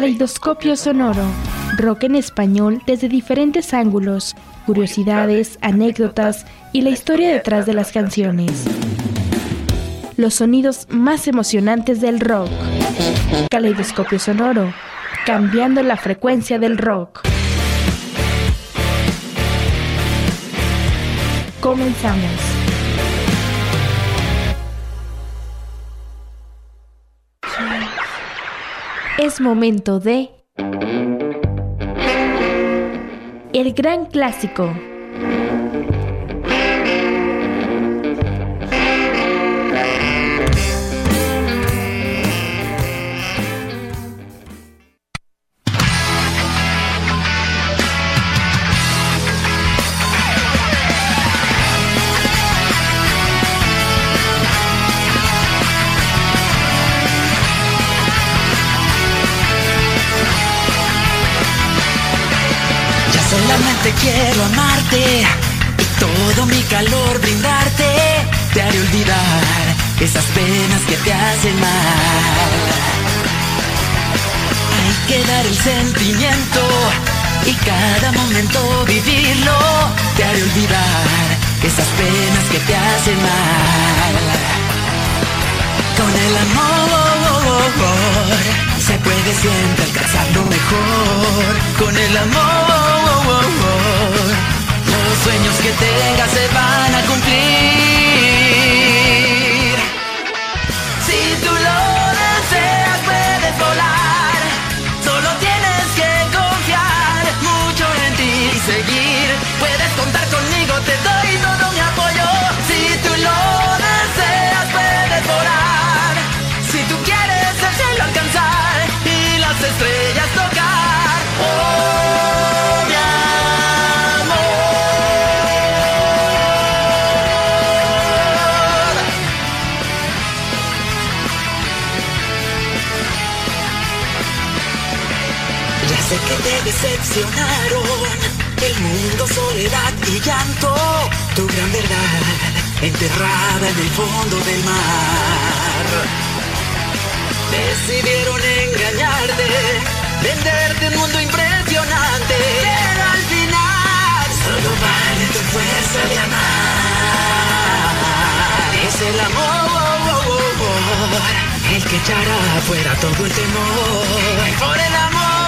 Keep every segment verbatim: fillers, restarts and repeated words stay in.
Caleidoscopio sonoro, rock en español desde diferentes ángulos, curiosidades, anécdotas y la historia detrás de las canciones. Los sonidos más emocionantes del rock. Caleidoscopio sonoro, cambiando la frecuencia del rock. Comenzamos. Es momento de El Gran Clásico. Solamente quiero amarte y todo mi calor brindarte. Te haré olvidar esas penas que te hacen mal. Hay que dar el sentimiento y cada momento vivirlo. Te haré olvidar esas penas que te hacen mal. Con el amor se puede siempre alcanzar lo mejor. Con el amor los sueños que tengas se van a cumplir. Si tú lo deseas puedes volar. Solo tienes que confiar mucho en ti y seguir. Puedes contar conmigo, te doy todo mi apoyo. Si tú lo deseas puedes volar. Si tú quieres el cielo alcanzar y las estrellas tocar. Oh, mi amor. Ya sé que te decepcionaron el mundo, soledad y llanto. Tu gran verdad enterrada en el fondo del mar. Decidieron engañarte, venderte un mundo impresionante, pero al final solo vale tu fuerza de amar. Es el amor el que echará afuera todo el temor. Y por el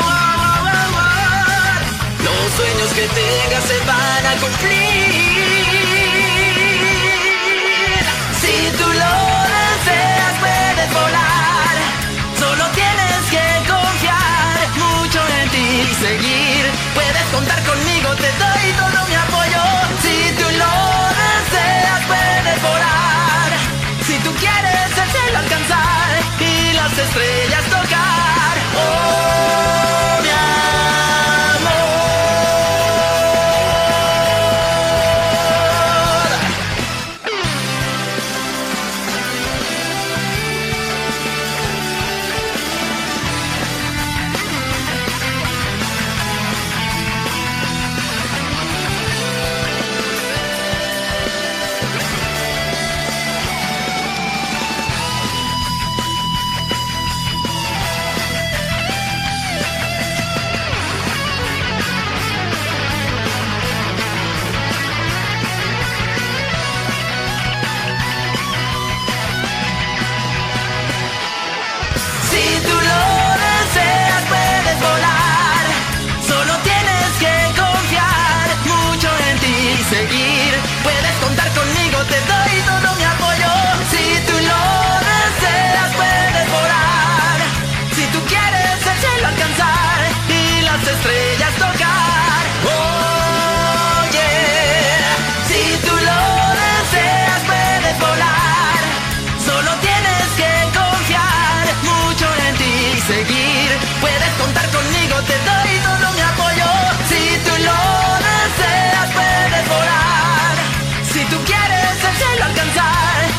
amor los sueños que tengas se van a cumplir. Si tú lo deseas puedes volar. Solo tienes que confiar mucho en ti y seguir. Puedes contar conmigo, te doy todo mi apoyo. Si tú lo deseas puedes volar. Si tú quieres el cielo alcanzar y las estrellas tocar. Oh, mi seguir. Puedes contar conmigo, te doy todo mi apoyo. Si tú lo deseas puedes volar. Si tú quieres el cielo alcanzar y las estrellas tocar. Oh yeah. Si tú lo deseas puedes volar. Solo tienes que confiar mucho en ti y seguir. Puedes contar conmigo, te doy todo mi apoyo. Si tú lo deseas puedes volar. Si tú quieres el cielo alcanzar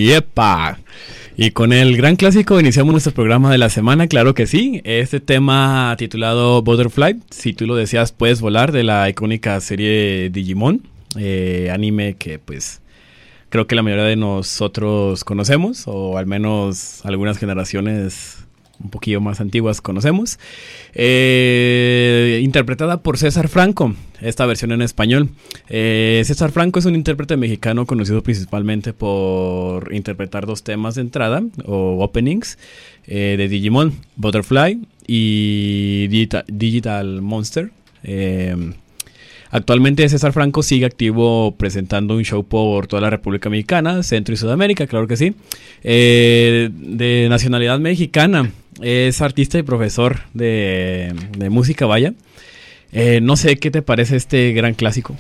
¡Yepa! Y con el gran clásico iniciamos nuestro programa de la semana, claro que sí. Este tema titulado Butterfly, si tú lo deseas puedes volar, de la icónica serie Digimon, eh, anime que pues creo que la mayoría de nosotros conocemos, o al menos algunas generaciones un poquillo más antiguas conocemos, eh, interpretada por César Franco, esta versión en español. eh, César Franco es un intérprete mexicano conocido principalmente por interpretar dos temas de entrada o openings eh, de Digimon, Butterfly y Digital, Digital Monster. eh, Actualmente César Franco sigue activo presentando un show por toda la República Mexicana, Centro y Sudamérica, claro que sí. Eh, de nacionalidad mexicana, es artista y profesor de, de música, vaya. Eh, no sé, ¿qué te parece este gran clásico?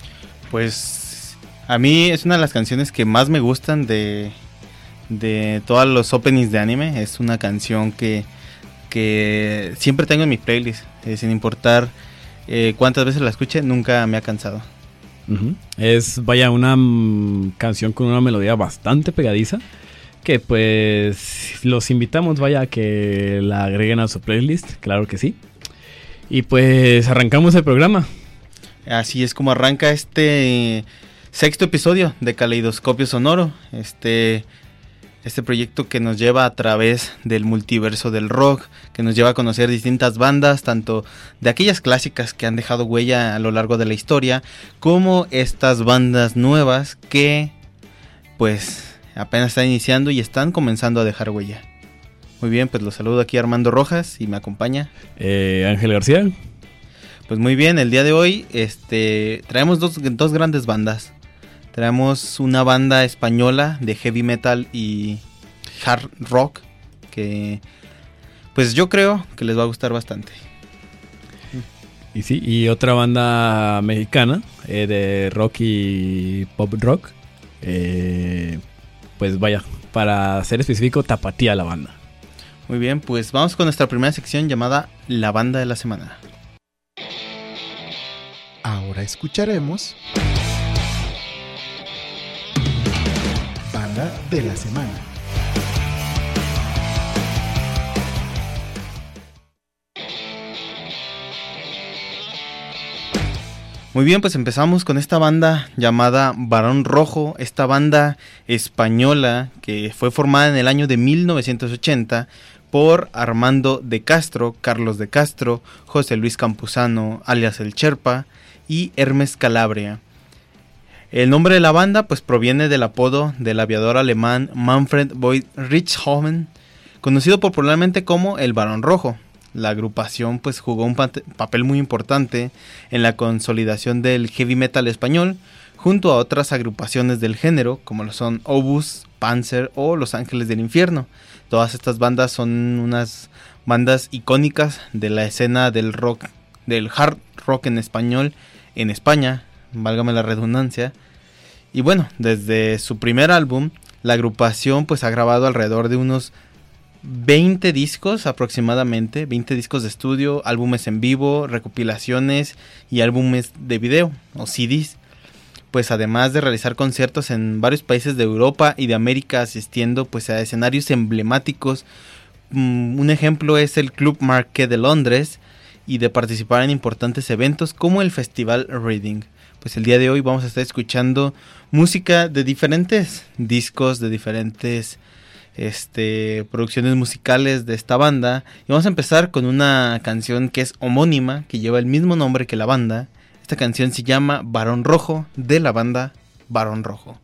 Pues a mí es una de las canciones que más me gustan de, de todos los openings de anime. Es una canción que, que siempre tengo en mi playlist, eh, sin importar Eh, cuántas veces la escuché, nunca me ha cansado. Uh-huh. Es, vaya, una mm, canción con una melodía bastante pegadiza, que pues los invitamos, vaya, a que la agreguen a su playlist, claro que sí. Y pues arrancamos el programa. Así es como arranca este sexto episodio de Caleidoscopio Sonoro, este... Este proyecto que nos lleva a través del multiverso del rock, que nos lleva a conocer distintas bandas, tanto de aquellas clásicas que han dejado huella a lo largo de la historia, como estas bandas nuevas que pues apenas están iniciando y están comenzando a dejar huella. Muy bien, pues los saludo aquí Armando Rojas y me acompaña eh, Ángel García. Pues muy bien, el día de hoy este traemos dos, dos grandes bandas. Traemos una banda española de heavy metal y hard rock que pues yo creo que les va a gustar bastante. Y sí, y otra banda mexicana eh, de rock y pop rock. Eh, pues vaya, para ser específico, Tapatía la banda. Muy bien, pues vamos con nuestra primera sección llamada La Banda de la Semana. Ahora escucharemos Banda de la Semana. Muy bien, pues empezamos con esta banda llamada Barón Rojo, esta banda española que fue formada en el año de mil novecientos ochenta por Armando de Castro, Carlos de Castro, José Luis Campuzano, alias El Cherpa, y Hermes Calabria. El nombre de la banda pues proviene del apodo del aviador alemán Manfred Voigt Richthofen, conocido popularmente como el Barón Rojo. La agrupación pues jugó un pa- papel muy importante en la consolidación del heavy metal español, junto a otras agrupaciones del género como lo son Obús, Panzer o Los Ángeles del Infierno. Todas estas bandas son unas bandas icónicas de la escena del rock, del hard rock en español en España, válgame la redundancia. Y bueno, desde su primer álbum, la agrupación pues ha grabado alrededor de unos veinte discos aproximadamente, veinte discos de estudio, álbumes en vivo, recopilaciones y álbumes de video o C Ds. Pues además de realizar conciertos en varios países de Europa y de América, asistiendo pues a escenarios emblemáticos. Um, un ejemplo es el Club Marquee de Londres, y de participar en importantes eventos como el Festival Reading. Pues el día de hoy vamos a estar escuchando música de diferentes discos, de diferentes este, producciones musicales de esta banda. Y vamos a empezar con una canción que es homónima, que lleva el mismo nombre que la banda. Esta canción se llama Barón Rojo, de la banda Barón Rojo.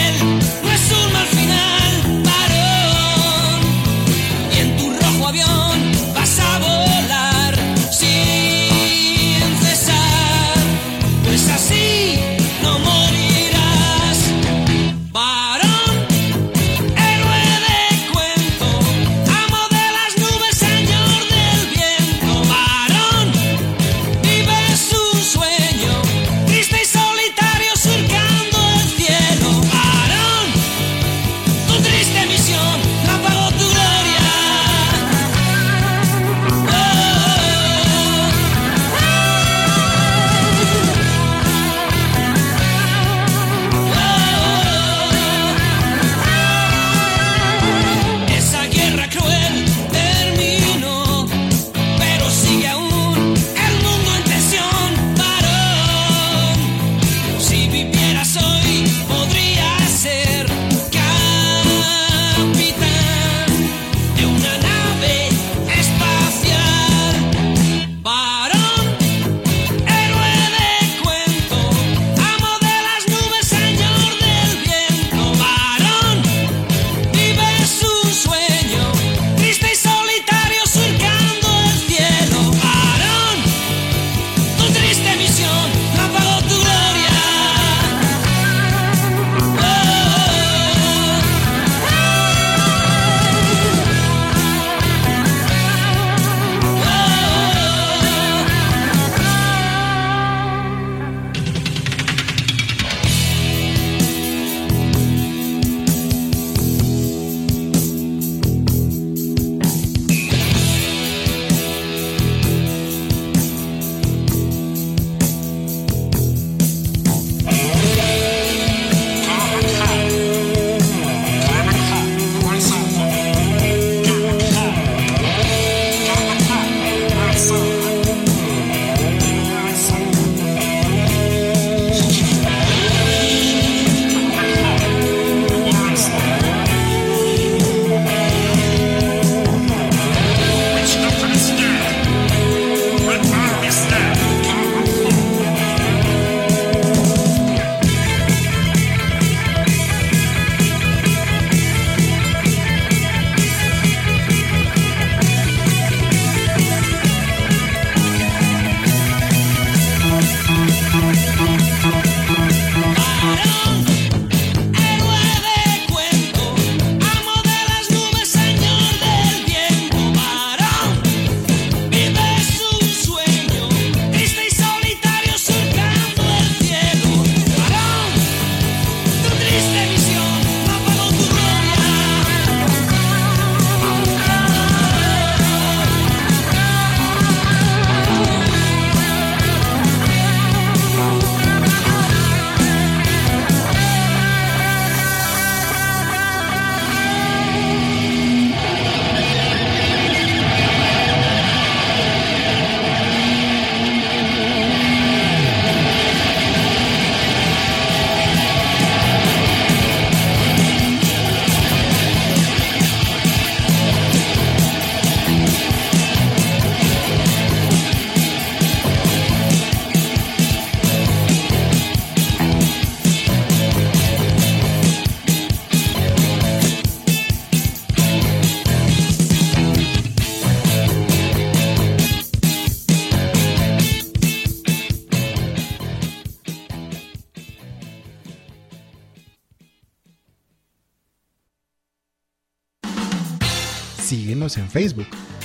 Síguenos en Facebook.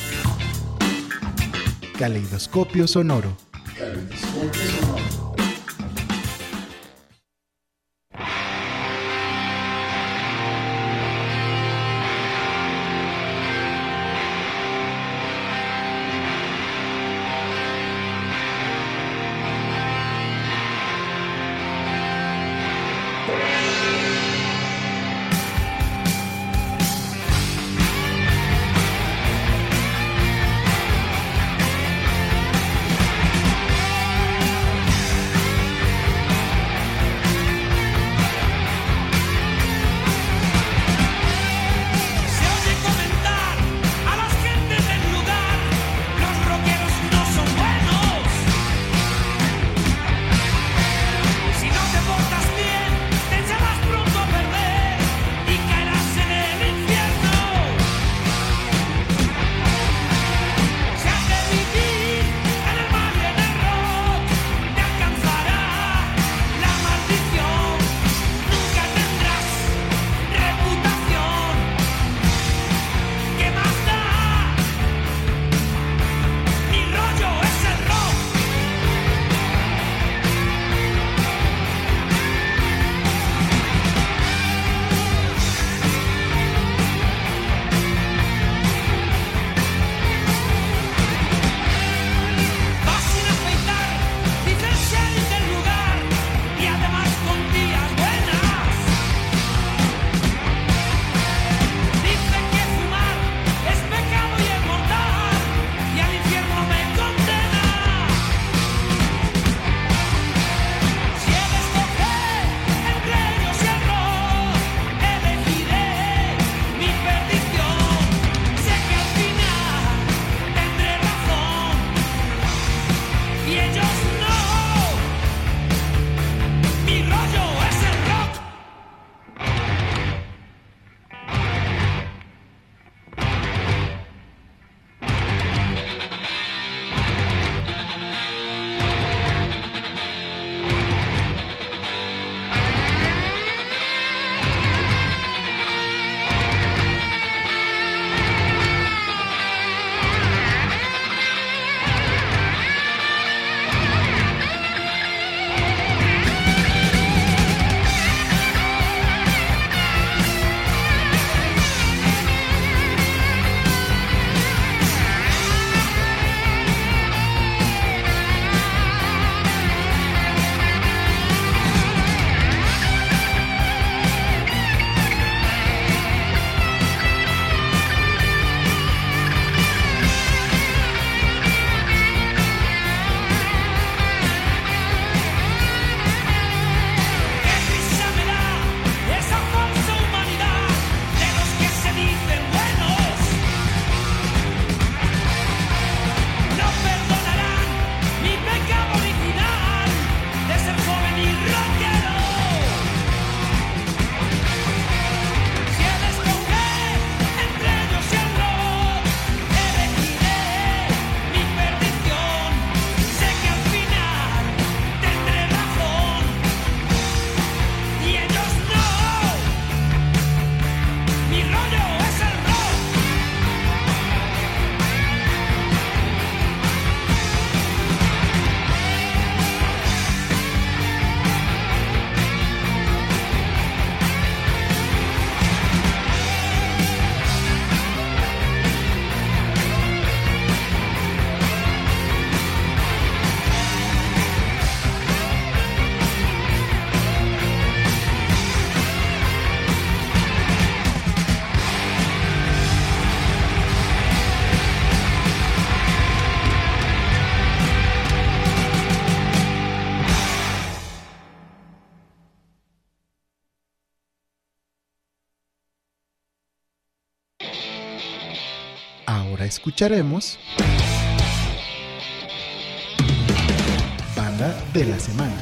Caleidoscopio Sonoro. Caleidoscopio Sonoro. ahora escucharemos Banda de la Semana.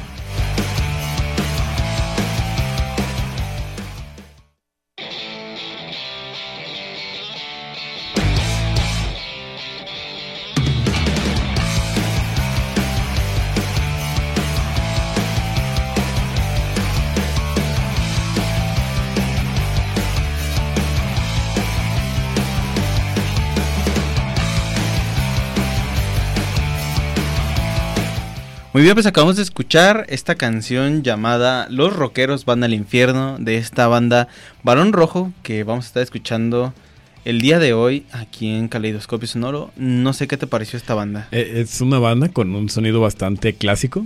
Muy bien, pues acabamos de escuchar esta canción llamada Los Rockeros Van al Infierno, de esta banda Barón Rojo, que vamos a estar escuchando el día de hoy aquí en Caleidoscopio Sonoro. No sé qué te pareció esta banda. Eh, es una banda con un sonido bastante clásico.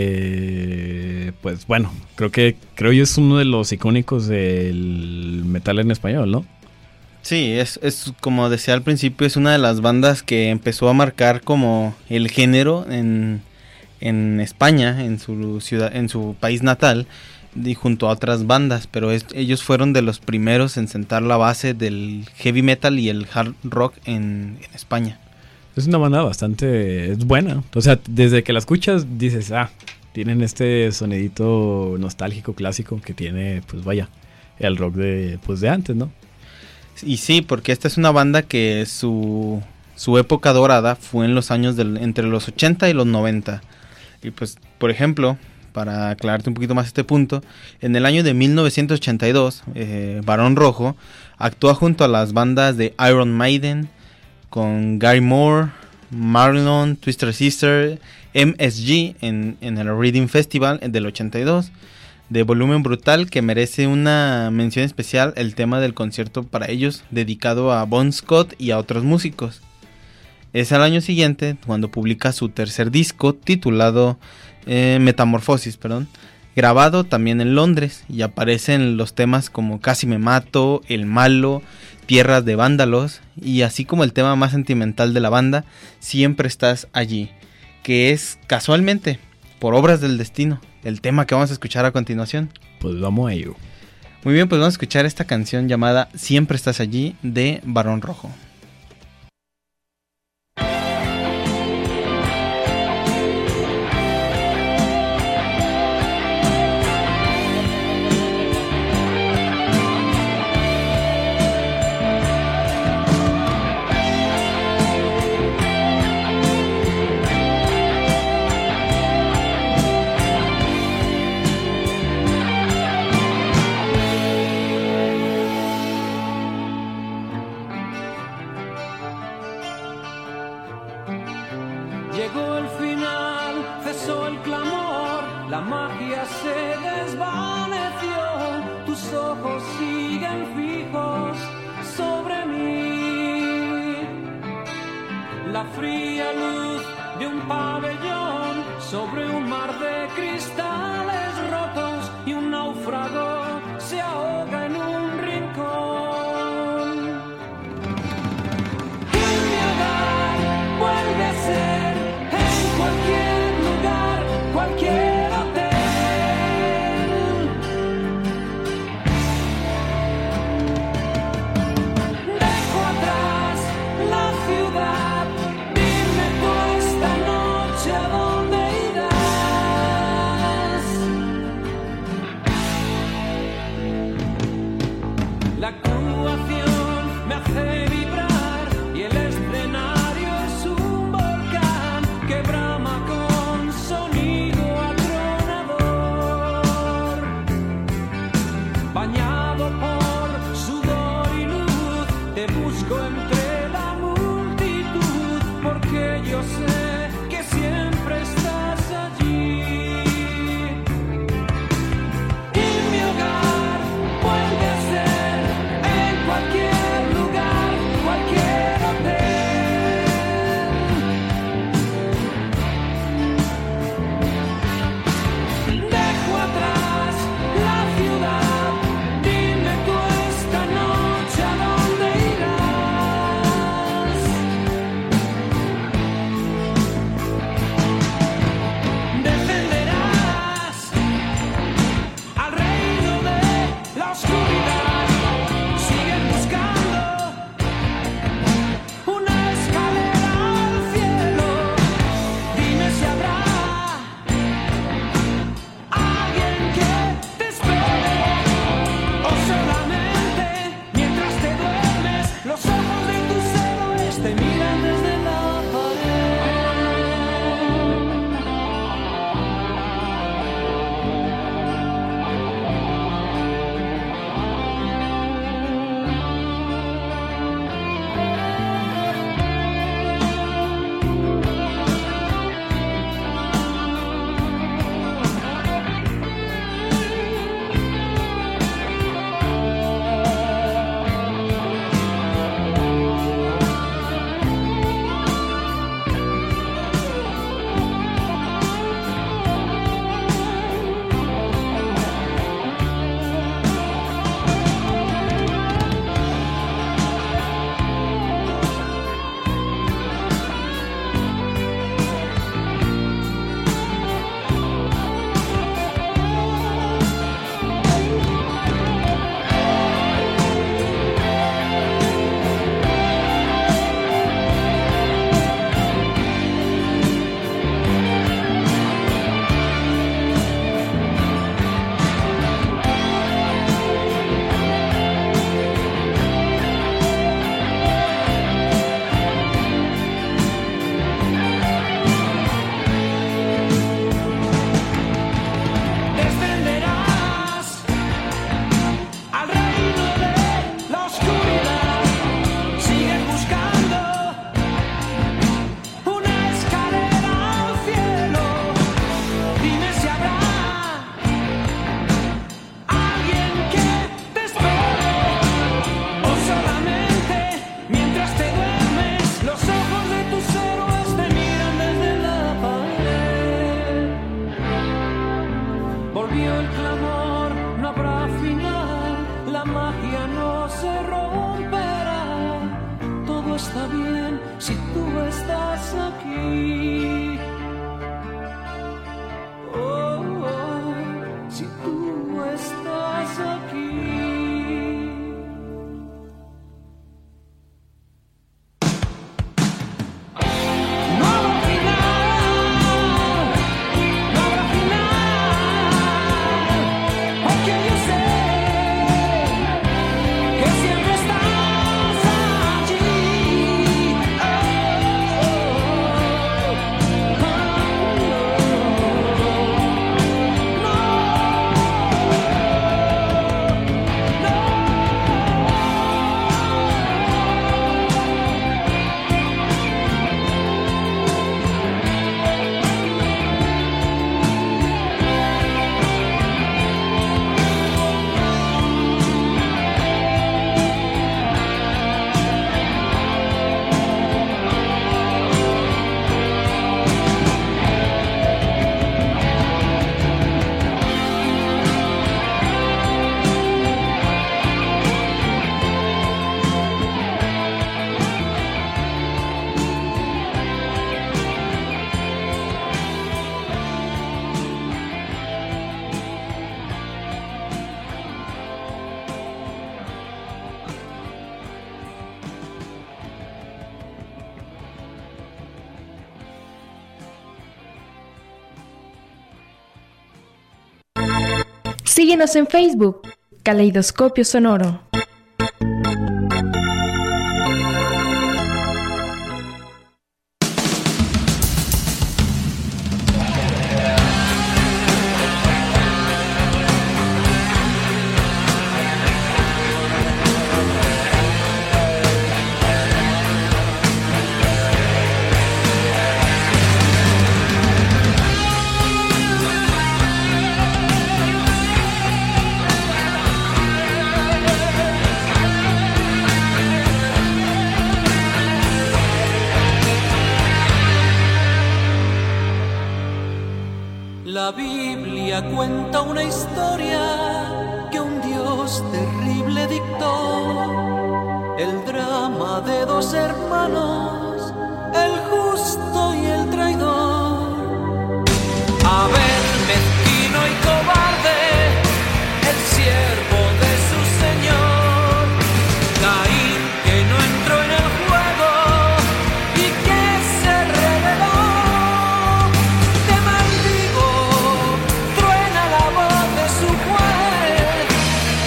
Eh, pues bueno, creo que creo yo es uno de los icónicos del metal en español, ¿no? Sí, es, es como decía al principio, es una de las bandas que empezó a marcar como el género en... en España, en su ciudad, en su país natal, y junto a otras bandas, pero es, ellos fueron de los primeros en sentar la base del heavy metal y el hard rock en, en España. Es una banda bastante, es buena, o sea, desde que la escuchas dices, ah, tienen este sonidito nostálgico, clásico que tiene, pues vaya, el rock de, pues de antes, ¿no? Y sí, porque esta es una banda que su, su época dorada fue en los años del, entre los ochenta y los noventa. Y pues, por ejemplo, para aclararte un poquito más este punto, en el año de mil novecientos ochenta y dos, eh, Barón Rojo actúa junto a las bandas de Iron Maiden, con Gary Moore, Marlon, Twisted Sister, M S G en, en el Reading Festival del ochenta y dos, de Volumen Brutal, que merece una mención especial el tema del concierto para ellos, dedicado a Bon Scott y a otros músicos. Es al año siguiente cuando publica su tercer disco titulado eh, Metamorfosis, perdón, grabado también en Londres, y aparecen los temas como Casi me mato, El malo, Tierras de vándalos, y así como el tema más sentimental de la banda, Siempre estás allí, que es casualmente, por obras del destino, el tema que vamos a escuchar a continuación. Pues vamos a ello. Muy bien, pues vamos a escuchar esta canción llamada Siempre estás allí, de Barón Rojo. Llegó el final, cesó el clamor, la magia se desvaneció, tus ojos siguen fijos sobre mí. La fría luz de un pabellón sobre un mar de cristales rotos, y un náufrago se ahoga en un rincón. Y mi hogar vuelve a ser en cualquier lugar, cualquier hotel. Dejo atrás la ciudad, dime tú esta noche a dónde irás. volvió el clamor, no habrá final, la magia no se romperá. Todo está bien si tú estás aquí. Oh, oh, si tú estás aquí. Síguenos en Facebook, Caleidoscopio Sonoro. La Biblia cuenta una historia que un Dios terrible dictó. El drama de dos hermanos, el justo y el traidor. Abel, mezquino y cobarde, el siervo de su señor. Caín, que no entró en el juego y que se rebeló.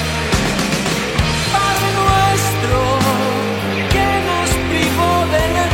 De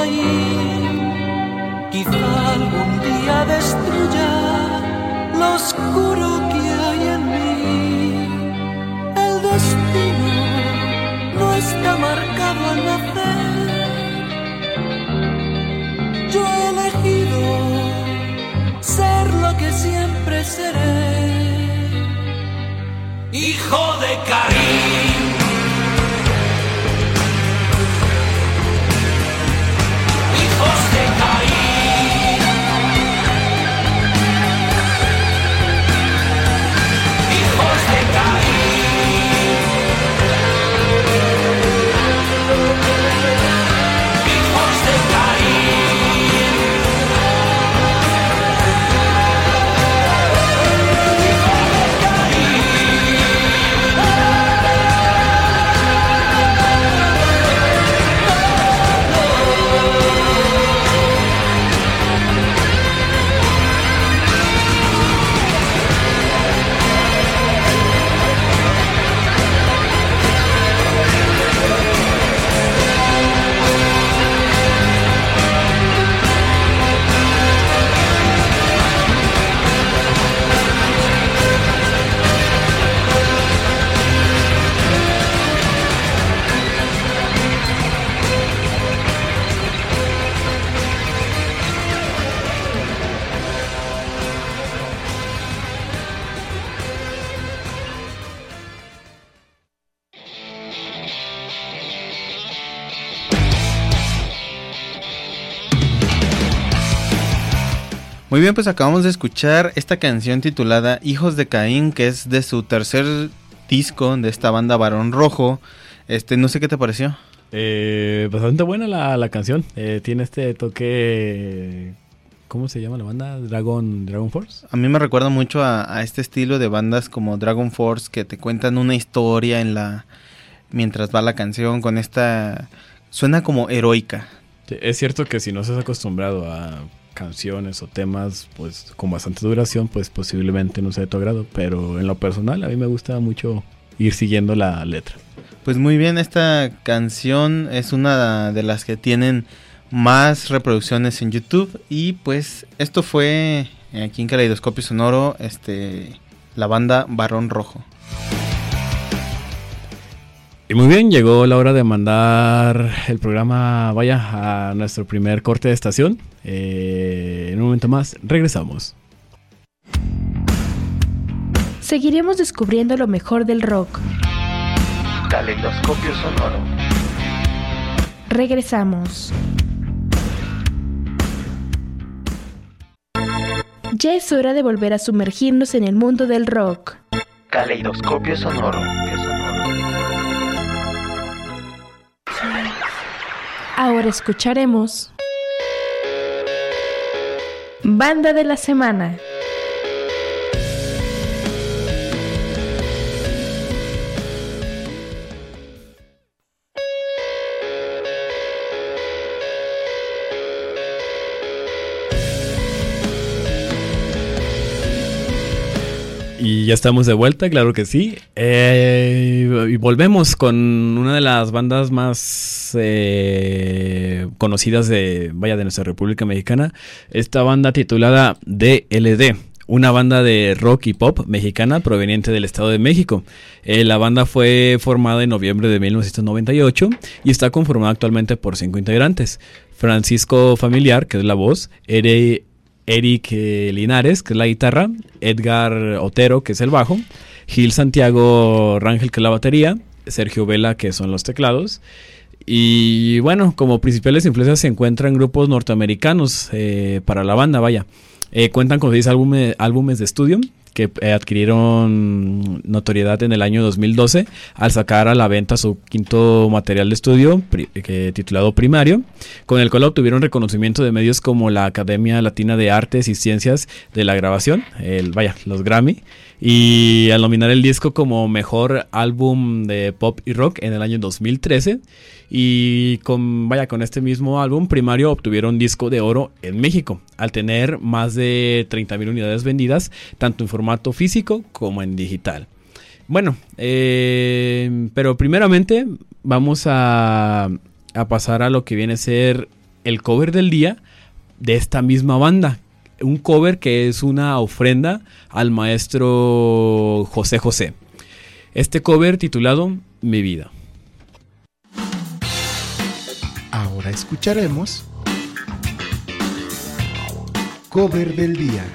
Caín. Quizá algún día destruya lo oscuro que hay en mí. El destino no está marcado al nacer. Yo he elegido ser lo que siempre seré. Hijo de Caín. Hijos de Caín. Hijos de Caín. Hijos de Caín. Muy bien, pues acabamos de escuchar esta canción titulada Hijos de Caín, que es de su tercer disco de esta banda Barón Rojo. Este, no sé qué te pareció. Eh, bastante buena la, la canción. Eh, tiene este toque... ¿Cómo se llama la banda? Dragon, Dragon Force. A mí me recuerda mucho a, a este estilo de bandas como Dragon Force, que te cuentan una historia en la mientras va la canción con esta... Suena como heroica. Sí, es cierto que si no estás acostumbrado a canciones o temas pues con bastante duración, pues posiblemente no sea de tu agrado, pero en lo personal a mí me gusta mucho ir siguiendo la letra. Pues muy bien, esta canción es una de las que tienen más reproducciones en YouTube y pues esto fue aquí en Caleidoscopio Sonoro, este, la banda Barón Rojo. Y muy bien, llegó la hora de mandar el programa, vaya, a nuestro primer corte de estación. Eh, en un momento más, regresamos. Seguiremos descubriendo lo mejor del rock. Caleidoscopio Sonoro. Regresamos. Ya es hora de volver a sumergirnos en el mundo del rock. Caleidoscopio Sonoro. Ahora escucharemos Banda de la Semana. Y ya estamos de vuelta, claro que sí. Eh, y volvemos con una de las bandas más eh, conocidas de, vaya, de nuestra República Mexicana. Esta banda titulada D L D, una banda de rock y pop mexicana proveniente del Estado de México. Eh, la banda fue formada en noviembre de mil novecientos noventa y ocho y está conformada actualmente por cinco integrantes. Francisco Familiar, que es la voz, Ere... Eric eh, Linares, que es la guitarra, Edgar Otero, que es el bajo, Gil Santiago Rangel, que es la batería, Sergio Vela, que son los teclados. Y bueno, como principales influencias se encuentran grupos norteamericanos eh, para la banda, vaya. Eh, cuentan con seis álbumes, álbumes de estudio que eh, adquirieron notoriedad en el año dos mil doce al sacar a la venta su quinto material de estudio pri- que, titulado Primario, con el cual obtuvieron reconocimiento de medios como la Academia Latina de Artes y Ciencias de la Grabación, el, vaya, los Grammy, y al nominar el disco como mejor álbum de pop y rock en el año dos mil trece. Y con, vaya, con este mismo álbum, Primario obtuvieron disco de oro en México, al tener más de treinta mil unidades vendidas, tanto en formato físico como en digital. Bueno, eh, pero primeramente vamos a, a pasar a lo que viene a ser el cover del día de esta misma banda. Un cover que es una ofrenda al maestro José José. Este cover titulado Mi Vida. Ahora escucharemos Cover del Día.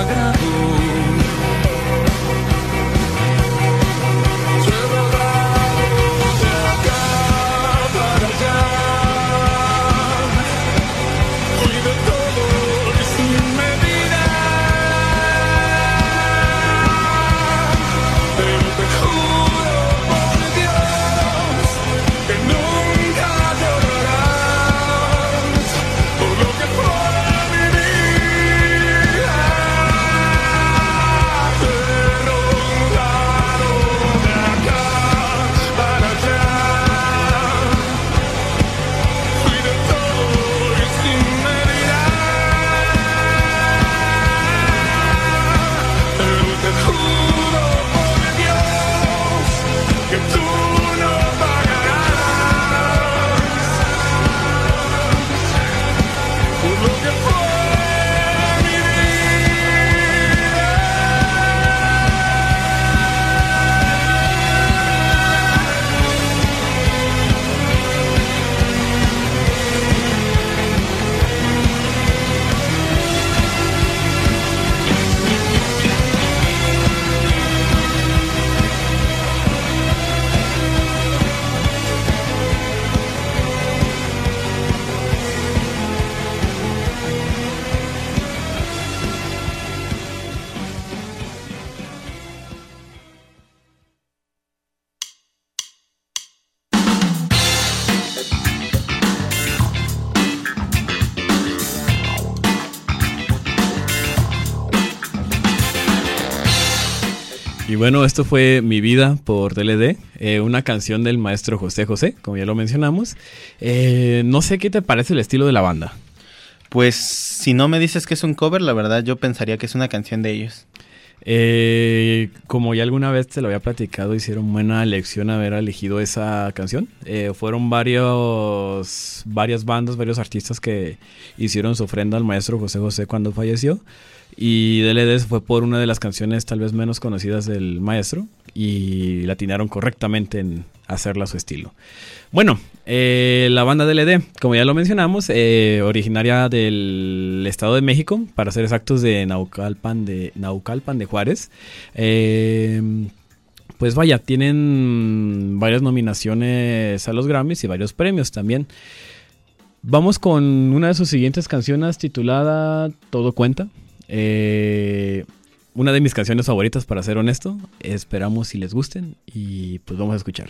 Sagrado. Y bueno, esto fue Mi Vida por D L D, eh, una canción del maestro José José, como ya lo mencionamos. Eh, no sé qué te parece el estilo de la banda. Pues si no me dices que es un cover, la verdad yo pensaría que es una canción de ellos. Eh, como ya alguna vez te lo había platicado, hicieron buena elección haber elegido esa canción. Eh, fueron varios, varias bandas, varios artistas que hicieron su ofrenda al maestro José José cuando falleció. Y D L D fue por una de las canciones tal vez menos conocidas del maestro y la atinaron correctamente en hacerla a su estilo. Bueno, eh, la banda D L D, como ya lo mencionamos, eh, originaria del Estado de México, para ser exactos de Naucalpan de, Naucalpan de Juárez. Eh, pues vaya, tienen varias nominaciones a los Grammys y varios premios también. Vamos con una de sus siguientes canciones titulada Todo Cuenta. Eh, una de mis canciones favoritas, para ser honesto. Esperamos si les gusten y pues vamos a escucharla.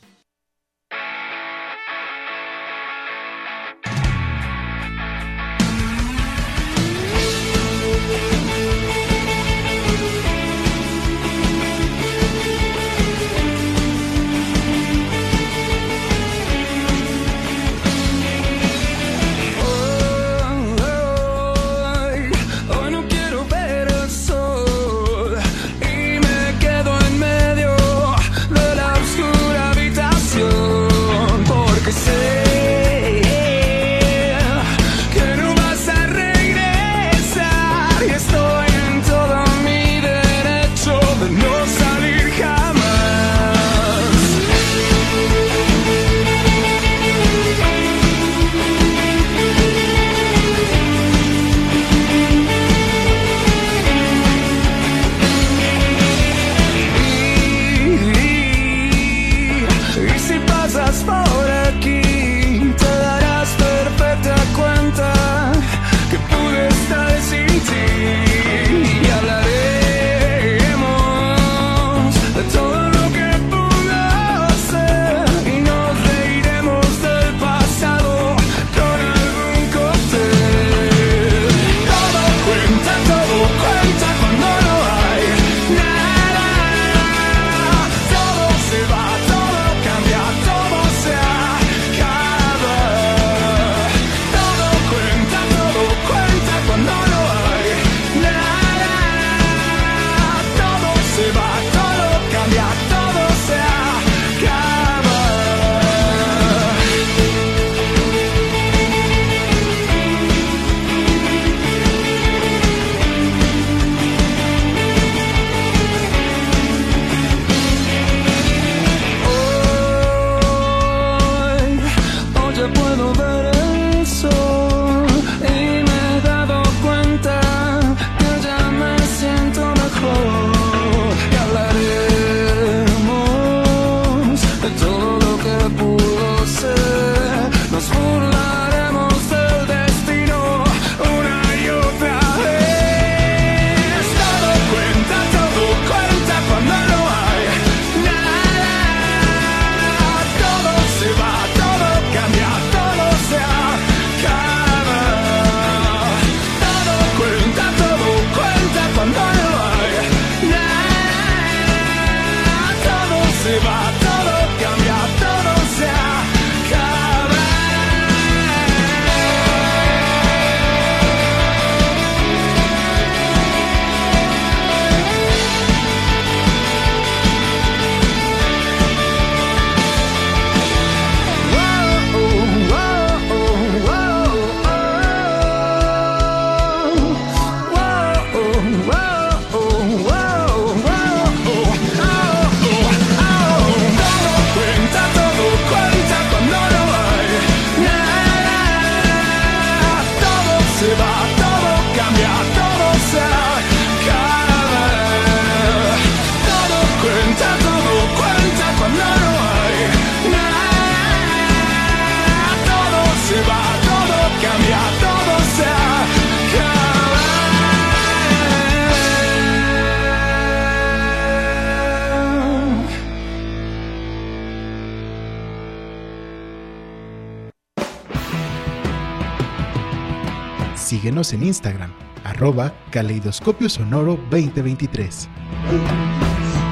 Síguenos en Instagram, arroba Caleidoscopio Sonoro veinte veintitrés.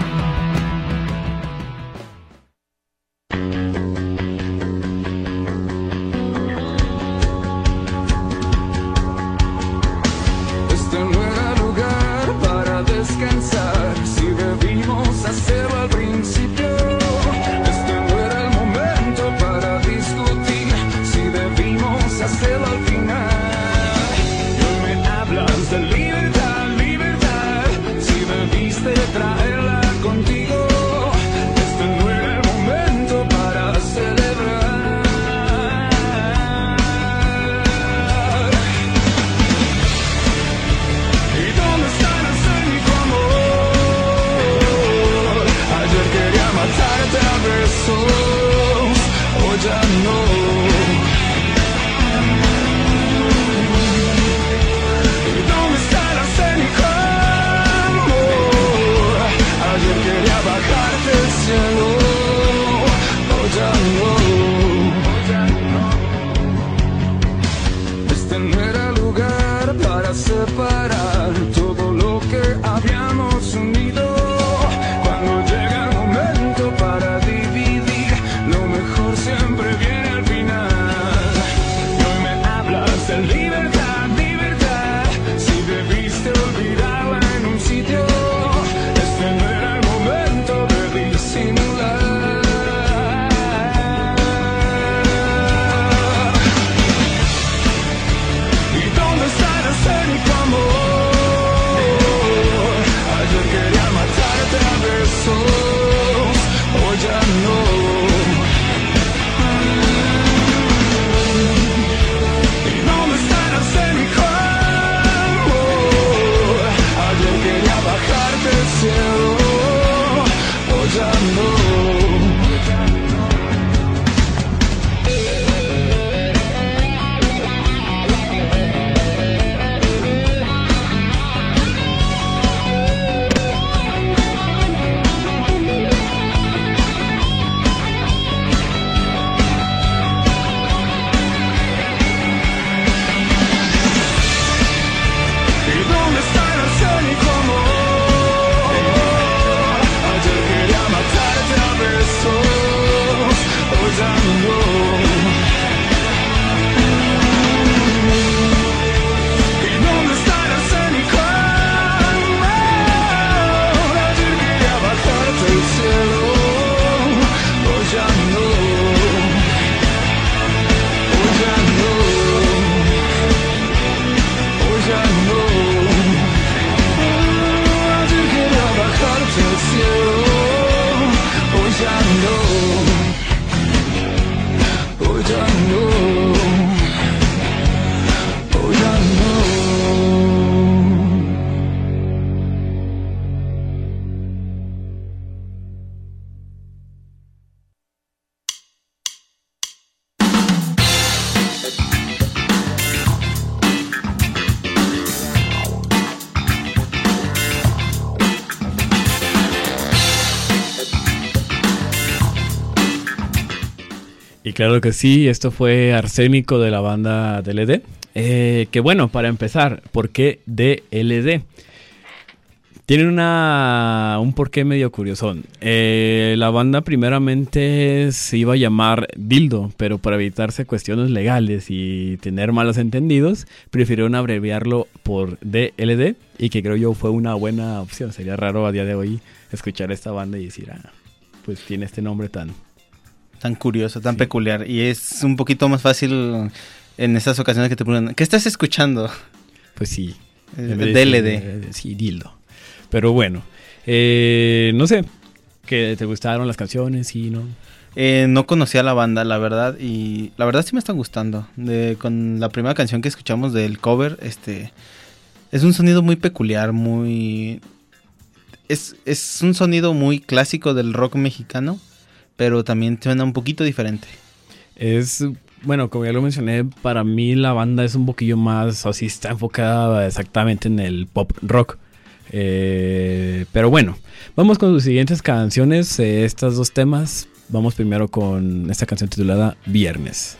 claro que sí, esto fue Arsénico de la banda D L D. Eh, que bueno, para empezar, ¿por qué D L D? Tienen una, un porqué medio curioso. Eh, la banda primeramente se iba a llamar Dildo, pero para evitarse cuestiones legales y tener malos entendidos, prefirieron abreviarlo por D L D, y que creo yo fue una buena opción. Sería raro a día de hoy escuchar esta banda y decir, ah, pues tiene este nombre tan... Tan curioso, tan sí. peculiar. Y es un poquito más fácil en esas ocasiones que te preguntan, ¿qué estás escuchando? Pues sí. Eh, D L D. Decir, sí, Dildo. Pero bueno, eh, no sé, ¿que te gustaron las canciones? Sí, ¿no? Eh, no conocía la banda, la verdad, y la verdad sí me están gustando. De, con la primera canción que escuchamos del cover, este, es un sonido muy peculiar, muy... Es, es un sonido muy clásico del rock mexicano, pero también suena un poquito diferente. Es... Bueno, como ya lo mencioné, para mí la banda es un poquillo más, o sea, está enfocada exactamente en el pop rock. Eh, pero bueno, vamos con sus siguientes canciones, eh, estas dos temas. Vamos primero con esta canción titulada Viernes.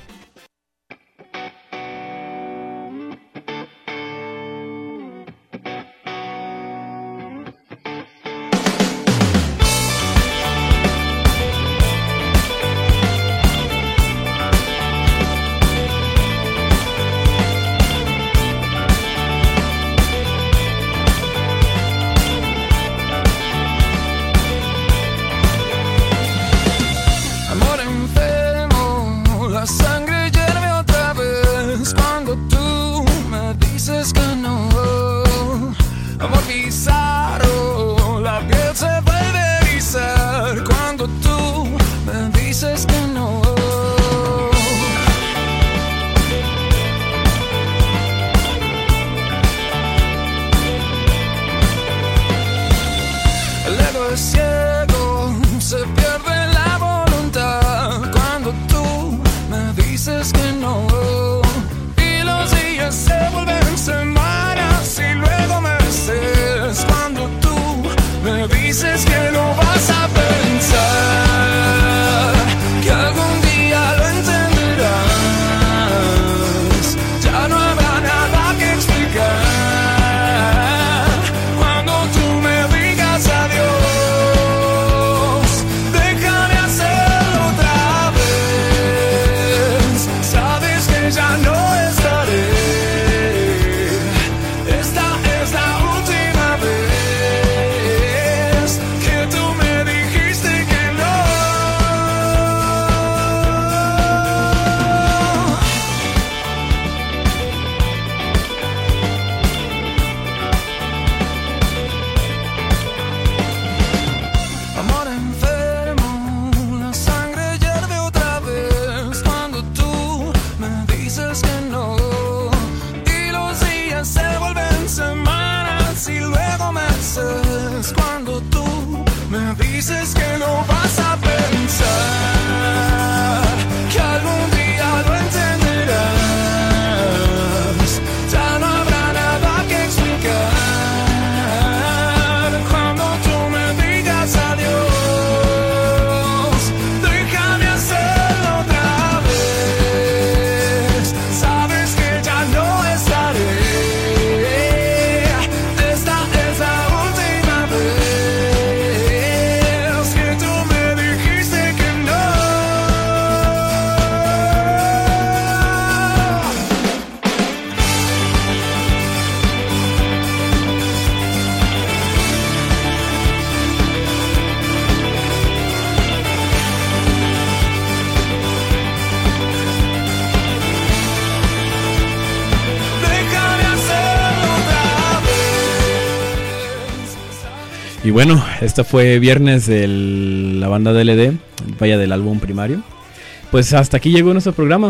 Y bueno, esta fue Viernes de la banda D L D, vaya, del álbum Primario. Pues hasta aquí llegó nuestro programa.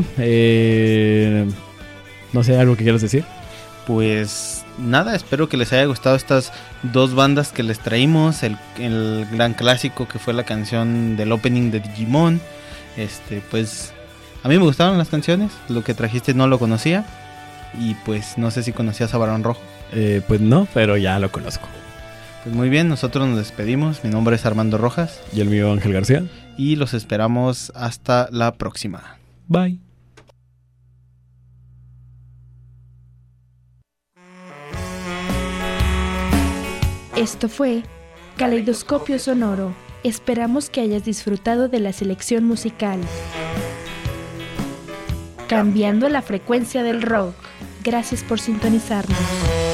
Eh, no sé, ¿algo que quieras decir? Pues nada, espero que les haya gustado estas dos bandas que les traímos. El, el gran clásico que fue la canción del opening de Digimon. Este, pues a mí me gustaron las canciones. Lo que trajiste no lo conocía. Y pues no sé si conocías a Barón Rojo. Eh, pues no, pero ya lo conozco. Pues muy bien, nosotros nos despedimos. Mi nombre es Armando Rojas. Y el mío, Ángel García. Y los esperamos hasta la próxima. Bye. Esto fue Caleidoscopio Sonoro. Esperamos que hayas disfrutado de la selección musical. Cambiando la frecuencia del rock. Gracias por sintonizarnos.